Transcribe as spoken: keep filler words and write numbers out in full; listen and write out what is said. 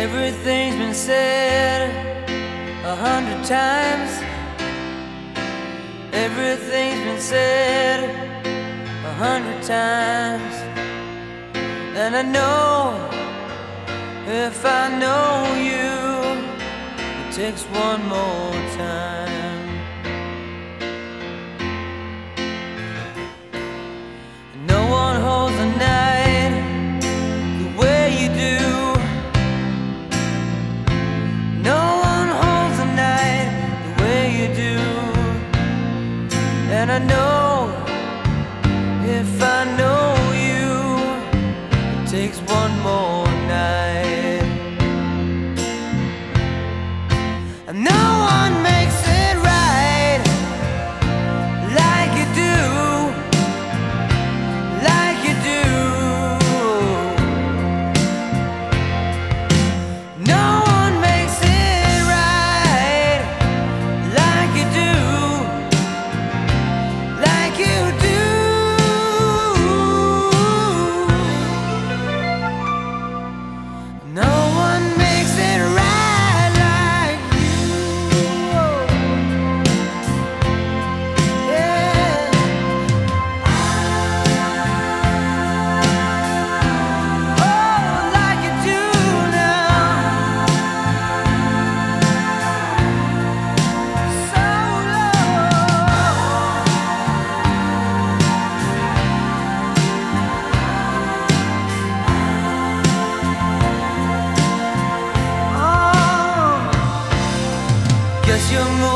Everything's been said a hundred times. Everything's been said a hundred times. And I know if I know you, it takes one more time. No one holds the night the way you do. No one holds the night the way you do. And I know if I know you, it takes one more night. And no one makes it right like you do, like you do. No one makes it right like you do, like you do. No one makes it right like you. Yeah. Oh, like you do now. So low. Oh, guess you're moving